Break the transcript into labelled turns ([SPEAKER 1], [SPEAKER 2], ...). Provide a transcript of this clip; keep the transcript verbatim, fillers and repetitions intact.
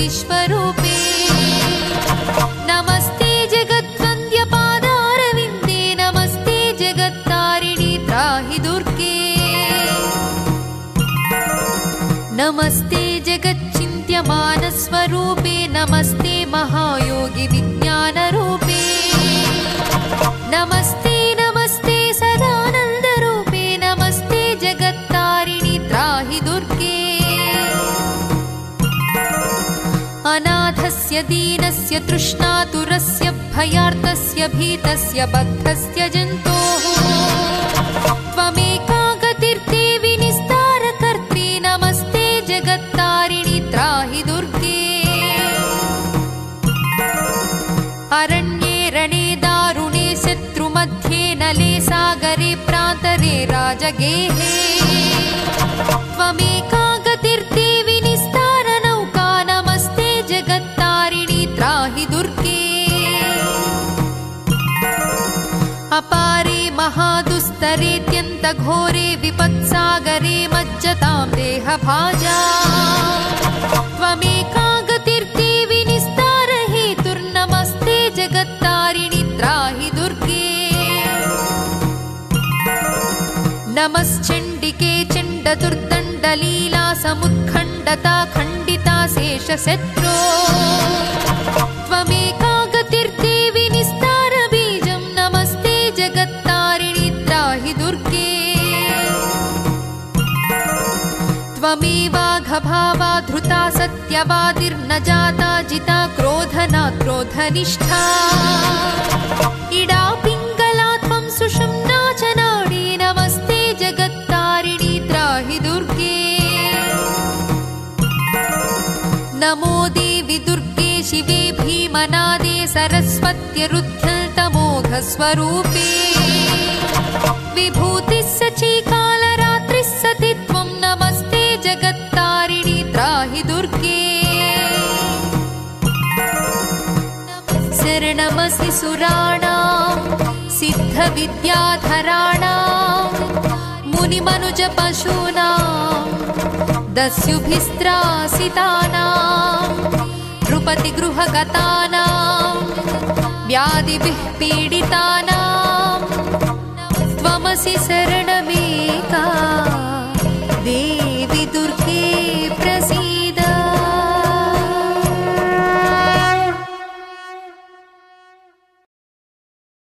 [SPEAKER 1] विश्वरूपे नमस्ते जगद्वन्द्यपादारविन्दे नमस्ते जगत्तारिणि त्राहि दुर्गे नमस्ते जगच्चिन्त्यमानस्वरूपे नमस्ते महायोगि विज्ञानरूपे नमस्ते नमस्ते सदानन्दरूपे नमस्ते जगत्तारिणि त्राहि दुर्गे अनाथस्य दीनस्य तृष्णातुरस्य भयार्तस्य भीतस्य बद्धस्य जन्तोः त्वमेका गतिर्देवि निस्तारकर्त्री नमस्ते जगत्तारिणि त्राहि दुर्गे अरण्ये रणे दारुणे शत्रुमध्ये नले सागरे प्रान्तरे राजगेहे त्वमेका गतिर्देवि निस्तारनौका नमस्ते जगत्तारिणि त्राहि दुर्गे अपारे महादुस्तरेत्यन्तघोरे विपत्सागरे मज्जतां देहभाजा त्वमेका गतिर्देवि निस्तारहेतुर्नमस्ते जगत्तारिणि त्राहि दुर्गे नमश्चण्डिके चण्डदुर्दण्डलीला समुत्खण्डता खण्डिता शेषशत्रो त्वमेका गतिर्देवि निस्तारबीजं नमस्ते जगत्तारिणि त्राहि दुर्गे त्वमेवाघभावा धृता सत्यवादिर्न जाता जिता क्रोधना क्रोधनिष्ठा इडा पिङ्गला त्वं सुषुम्ना च नाडी नमस्ते जगत्तारिणि त्राहि दुर्गे नमो देवि दुर्गे शिवे भीमनादे सरस्वत्यरुध्यल्तमोघस्वरूपे विभूतिः सचीकालरात्रिः सति त्वं नमस्ते जगत्तारिणि त्राहि दुर्गे शरणमसि सुराणां सिद्धविद्याधराणां मुनिमनुजपशूनां दस्युभिस्त्रासितानां नृपतिगृहगतानां व्याधिभिः पीडितानां त्वमसि शरणमेका।